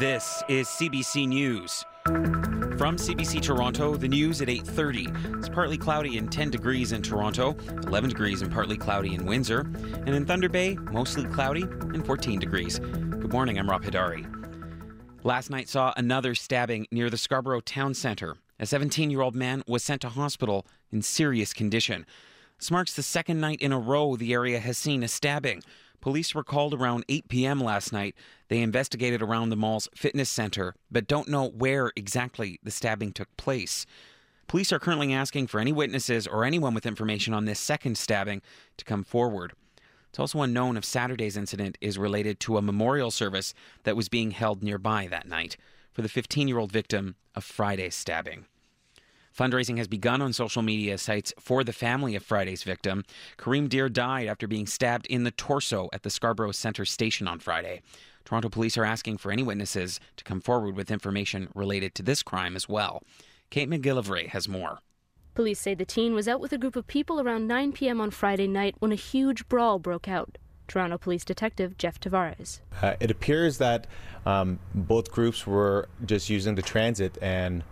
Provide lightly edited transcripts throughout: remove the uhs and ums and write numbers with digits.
This is CBC News. From CBC Toronto, the news at 8:30. It's partly cloudy and 10 degrees in Toronto, 11 degrees and partly cloudy in Windsor, and in Thunder Bay, mostly cloudy and 14 degrees. Good morning, I'm Rob Hidari. Last night saw another stabbing near the Scarborough Town Centre. A 17-year-old man was sent to hospital in serious condition. This marks the second night in a row the area has seen a stabbing. Police were called around 8 p.m. last night. They investigated around the mall's fitness center, but don't know where exactly the stabbing took place. Police are currently asking for any witnesses or anyone with information on this second stabbing to come forward. It's also unknown if Saturday's incident is related to a memorial service that was being held nearby that night for the 15-year-old victim of Friday's stabbing. Fundraising has begun on social media sites for the family of Friday's victim. Kareem Deer died after being stabbed in the torso at the Scarborough Centre station on Friday. Toronto police are asking for any witnesses to come forward with information related to this crime as well. Kate McGillivray has more. Police say the teen was out with a group of people around 9 p.m. on Friday night when a huge brawl broke out. Toronto Police Detective Jeff Tavares. It appears that both groups were just using the transit, and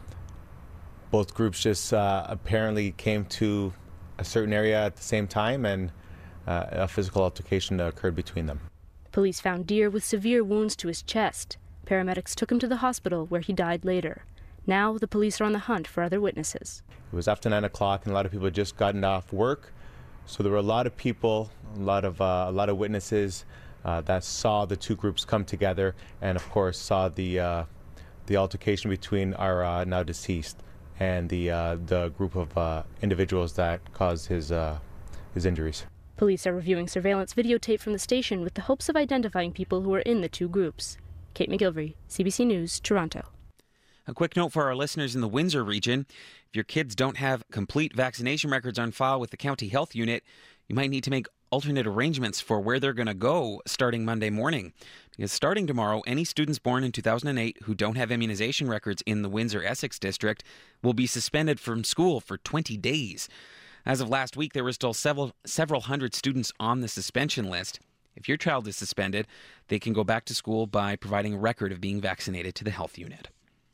both groups just apparently came to a certain area at the same time, and a physical altercation occurred between them. Police found Deer with severe wounds to his chest. Paramedics took him to the hospital where he died later. Now the police are on the hunt for other witnesses. It was after 9 o'clock, and a lot of people had just gotten off work, so there were a lot of people, a lot of witnesses that saw the two groups come together, and of course saw the altercation between our now deceased and the group of individuals that caused his injuries. Police are reviewing surveillance videotape from the station with the hopes of identifying people who were in the two groups. Kate McGillivray, CBC News, Toronto. A quick note for our listeners in the Windsor region. If your kids don't have complete vaccination records on file with the County Health Unit, you might need to make alternate arrangements for where they're going to go starting Monday morning. Because starting tomorrow, any students born in 2008 who don't have immunization records in the Windsor-Essex district will be suspended from school for 20 days. As of last week, there were still several hundred students on the suspension list. If your child is suspended, they can go back to school by providing a record of being vaccinated to the health unit.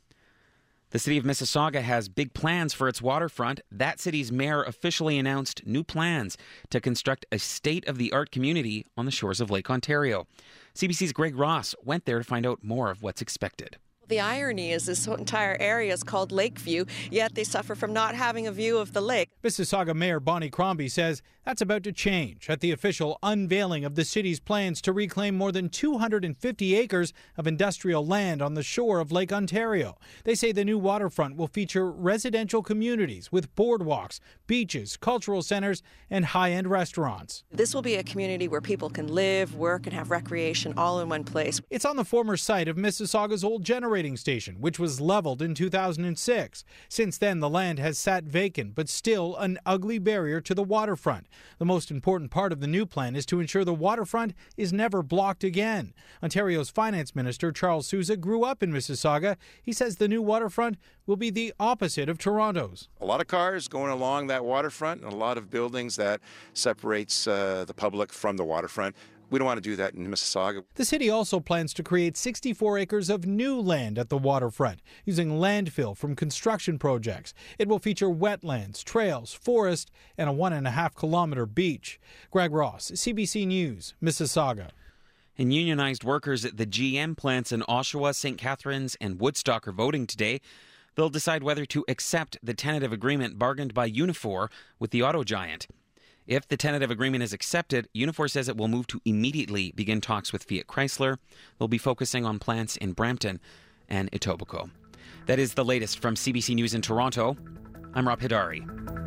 The city of Mississauga has big plans for its waterfront. That city's mayor officially announced new plans to construct a state-of-the-art community on the shores of Lake Ontario. CBC's Greg Ross went there to find out more of what's expected. The irony is this entire area is called Lakeview, yet they suffer from not having a view of the lake. Mississauga Mayor Bonnie Crombie says that's about to change at the official unveiling of the city's plans to reclaim more than 250 acres of industrial land on the shore of Lake Ontario. They say the new waterfront will feature residential communities with boardwalks, beaches, cultural centers, and high-end restaurants. This will be a community where people can live, work, and have recreation all in one place. It's on the former site of Mississauga's old generating station, which was leveled in 2006. Since then, the land has sat vacant, but still an ugly barrier to the waterfront. The most important part of the new plan is to ensure the waterfront is never blocked again. Ontario's Finance Minister Charles Sousa grew up in Mississauga. He says the new waterfront will be the opposite of Toronto's. A lot of cars going along that waterfront and a lot of buildings that separates the public from the waterfront. We don't want to do that in Mississauga. The city also plans to create 64 acres of new land at the waterfront, using landfill from construction projects. It will feature wetlands, trails, forest, and a 1.5-kilometer beach. Greg Ross, CBC News, Mississauga. And unionized workers at the GM plants in Oshawa, St. Catharines, and Woodstock are voting today. They'll decide whether to accept the tentative agreement bargained by Unifor with the auto giant. If the tentative agreement is accepted, Unifor says it will move to immediately begin talks with Fiat Chrysler. They'll be focusing on plants in Brampton and Etobicoke. That is the latest from CBC News in Toronto. I'm Rob Hidari.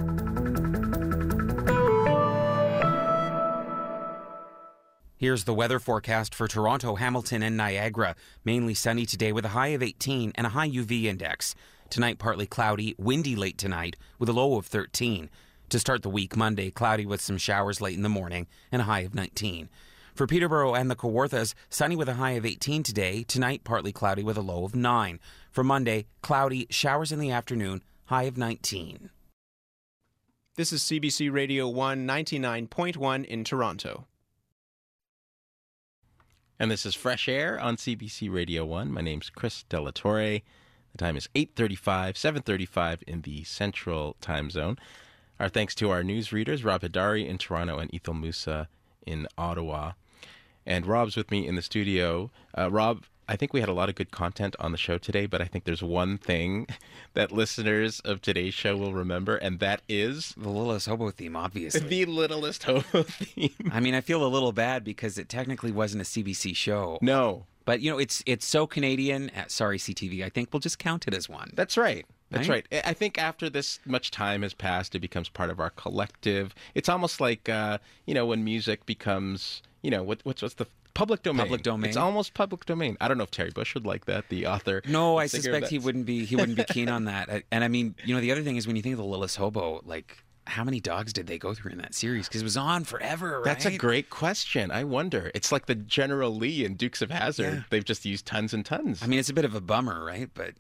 Here's the weather forecast for Toronto, Hamilton, and Niagara. Mainly sunny today with a high of 18 and a high UV index. Tonight, partly cloudy, windy late tonight with a low of 13. To start the week, Monday, cloudy with some showers late in the morning and a high of 19. For Peterborough and the Kawarthas, sunny with a high of 18 today. Tonight, partly cloudy with a low of 9. For Monday, cloudy, showers in the afternoon, high of 19. This is CBC Radio 1 99.1 in Toronto. And this is Fresh Air on CBC Radio 1. My name's Chris Delatorre. The time is 8:35, 7:35 in the Central Time Zone. Our thanks to our news readers, Rob Hidari in Toronto and Ethel Musa in Ottawa. And Rob's with me in the studio. Rob, I think we had a lot of good content on the show today, but I think there's one thing that listeners of today's show will remember, and that is... The Littlest Hobo theme, obviously. The Littlest Hobo theme. I mean, I feel a little bad because it technically wasn't a CBC show. No. But, you know, it's so Canadian. Sorry, CTV. I think we'll just count it as one. That's right. That's right. I think after this much time has passed, it becomes part of our collective. It's almost like, when music becomes, what's the... Public domain. Public domain. It's almost public domain. I don't know if Terry Bush would like that, the author. No, I suspect he wouldn't be keen on that. And I mean, the other thing is when you think of The Littlest Hobo, like, how many dogs did they go through in that series? Because it was on forever, right? That's a great question. I wonder. It's like the General Lee in Dukes of Hazzard. Yeah. They've just used tons and tons. I mean, it's a bit of a bummer, right? But,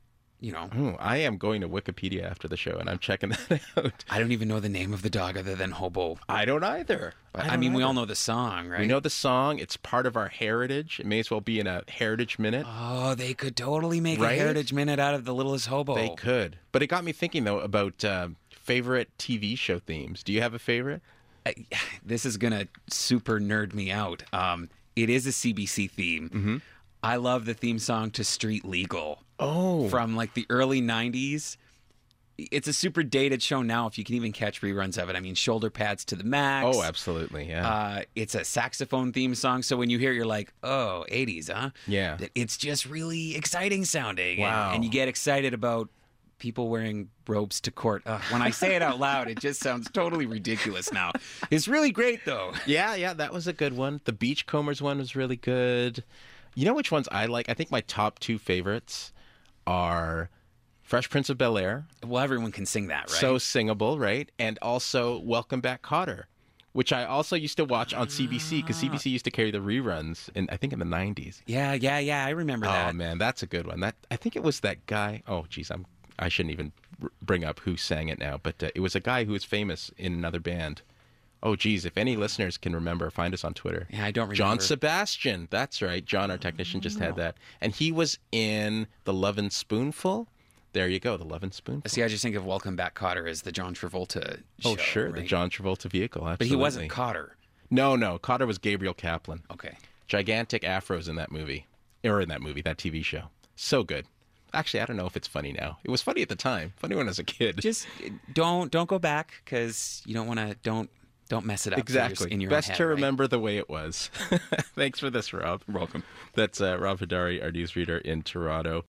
I am going to Wikipedia after the show, and I'm checking that out. I don't even know the name of the dog other than Hobo. I don't either. But, we all know the song, right? We know the song. It's part of our heritage. It may as well be in a Heritage Minute. Oh, they could totally make a Heritage Minute out of The Littlest Hobo. They could. But it got me thinking, though, about favorite TV show themes. Do you have a favorite? This is going to super nerd me out. It is a CBC theme. Mm-hmm. I love the theme song to Street Legal. Oh. From like the early 90s. It's a super dated show now, if you can even catch reruns of it. I mean, shoulder pads to the max. Oh, absolutely, yeah. It's a saxophone theme song, so when you hear it, you're like, oh, 80s, huh? Yeah. It's just really exciting sounding. Wow. And you get excited about people wearing robes to court. When I say it out loud, it just sounds totally ridiculous now. It's really great, though. Yeah, that was a good one. The Beachcombers one was really good. You know which ones I like? I think my top two favorites are Fresh Prince of Bel-Air. Well, everyone can sing that, right? So singable, right? And also Welcome Back, Kotter, which I also used to watch on CBC because CBC used to carry the reruns I think in the 90s. Yeah, I remember that. Oh, man, that's a good one. I think it was that guy. Oh, geez, I shouldn't even bring up who sang it now, but it was a guy who was famous in another band. Oh, geez, if any listeners can remember, find us on Twitter. Yeah, I don't remember. John Sebastian. That's right. John, our technician, just had that. And he was in The Lovin' Spoonful. There you go, The Lovin' Spoonful. See, I just think of Welcome Back, Kotter as the John Travolta show. Oh, sure, right? the John Travolta vehicle, absolutely. But he wasn't Kotter. No, Kotter was Gabriel Kaplan. Okay. Gigantic afros in that movie. Or in that movie, that TV show. So good. Actually, I don't know if it's funny now. It was funny at the time. Funny when I was a kid. Just don't go back because you don't want to... Don't mess it up. Exactly. In your Best head, to right? remember the way it was. Thanks for this, Rob. You're welcome. That's Rob Hidari, our newsreader in Toronto.